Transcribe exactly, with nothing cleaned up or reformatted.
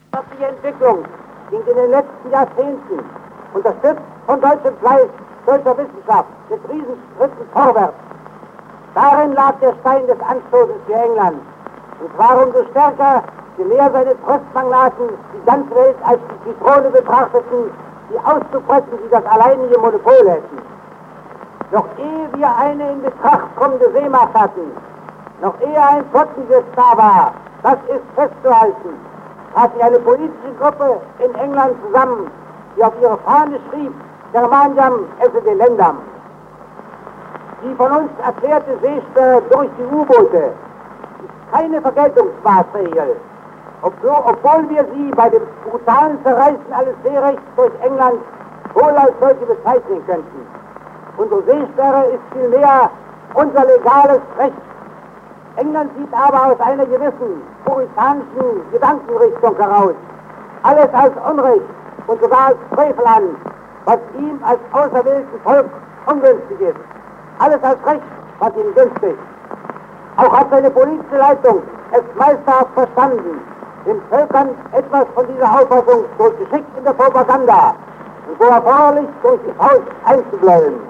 Die Entwicklung ging in den letzten Jahrzehnten, unterstützt von deutschem Fleiß, deutscher Wissenschaft, mit Riesenschritten vorwärts. Darin lag der Stein des Anstoßes für England. Und zwar umso stärker, je mehr seine Tröstmagnaten die ganze Welt als die Zitrone betrachteten, die auszupressen, die das alleinige Monopol hätten. Noch ehe wir eine in Betracht kommende Seemacht hatten, noch ehe ein Flottengesetz da war, das ist festzuhalten, hat sich eine politische Gruppe in England zusammen, die auf ihre Fahne schrieb, Germaniam esse delendam. Die von uns erklärte Seesperre durch die U-Boote ist keine Vergeltungsmaßregel, obwohl, obwohl wir sie bei dem brutalen Zerreißen alles Seerechts durch England wohl als solche bezeichnen könnten. Unsere Seesperre ist vielmehr unser legales Recht. England sieht aber aus einer gewissen puritanischen Gedankenrichtung heraus alles als Unrecht und sogar als Frevel an, was ihm als auserwählten Volk ungünstig ist. Alles als Recht, was ihm günstig. Auch hat seine politische Leitung es meisterhaft verstanden, den Völkern etwas von dieser Auffassung durch Geschick in der Propaganda und wo erforderlich durch die Faust einzubläuen.